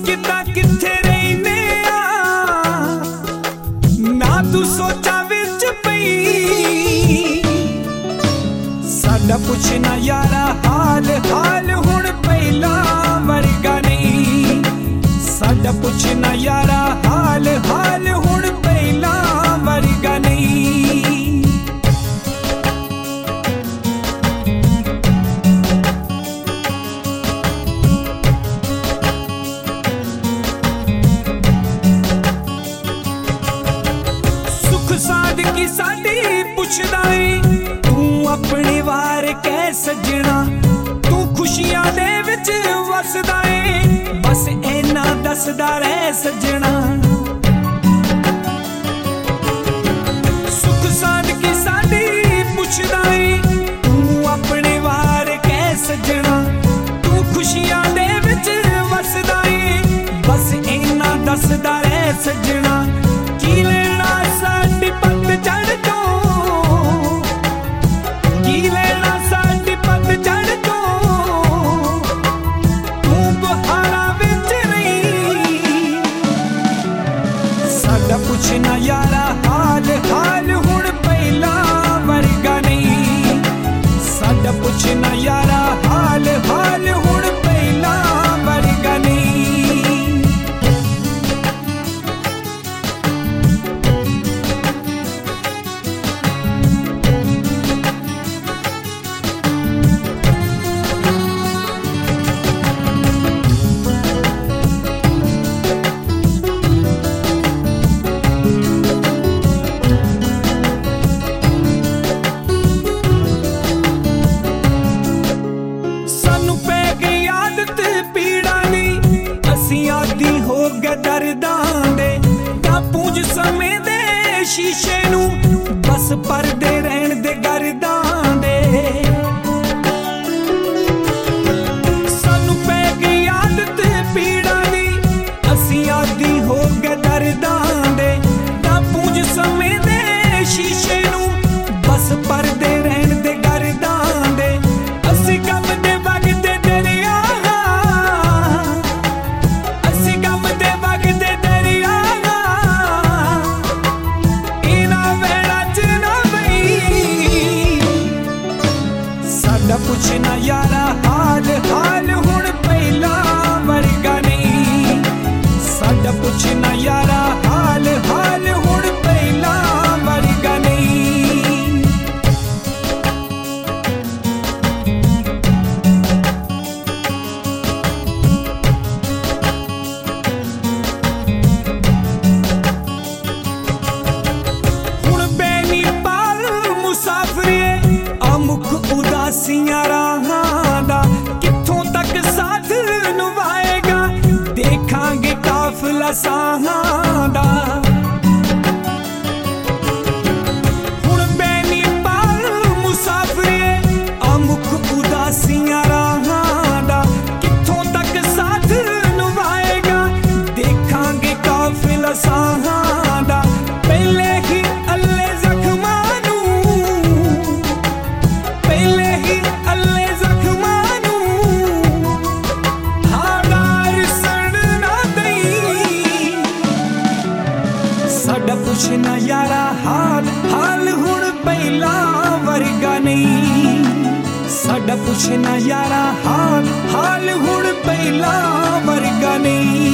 किता किथे रहने ना तू सोचा विच पई साडा पुछना यारा हाल हाल हुण पहला वर्गा नहीं साडा पुछना यारा हाल हाल हुण पहला वर्गा नहीं सादगी साडी पुछदा है तू अपने वार कै सजना तू खुशियां दे विच वसदा है बस इना दसदा रह सजना सुख सादगी साडी पुछदा है तू अपने वार कै सजना तू खुशियां दे विच वसदा है बस इना दसदा रह सजना की लेना साडी पत चढ़ तो की लेना साडी पत चढ़ तो तू बहारा विच नहीं साडा पुछना यारा हाल हाल हुण पहला वर्गा नहीं साडा पुछना यारा हाल हाल हुण पहला वर्गा नहीं दर्दां दे पूंज समय दे शीशे नू बस परदे रहन दे गर्दां दे सानू पै गई आदत पीड़ा दी असी आदी हो गए दर्दां दे पूंज समय दे शीशे नू बस परदे रहन दे गर्दां दे असी गम दे वगदे दरिया पुछना यारा हाल हाल हुण पहला वर्गा नहीं साडा पुछना यारा हाल हाल हुण पहला वर्गा नहीं हुण बैनी पाल मुसाफरे अमुख उदासियां राहां दा कित्थों तक साथ निभाएगा देखांगे काफिला साहां दा हुण बैनी पाल मुसाफरे अमुख उदासियां राहां दा कित्थों तक साथ निभाएगा देखांगे काफिला साहां दा पहले ही अल्ले जख्मां नू पहले ही अल्ले जख्मां नू हादार सड़ना दई साडा पुछना यारा हाल हाल हुण पहला वर्गा नहीं साडा पुछना यारा हाल हाल हुण पहला वर्गा नहीं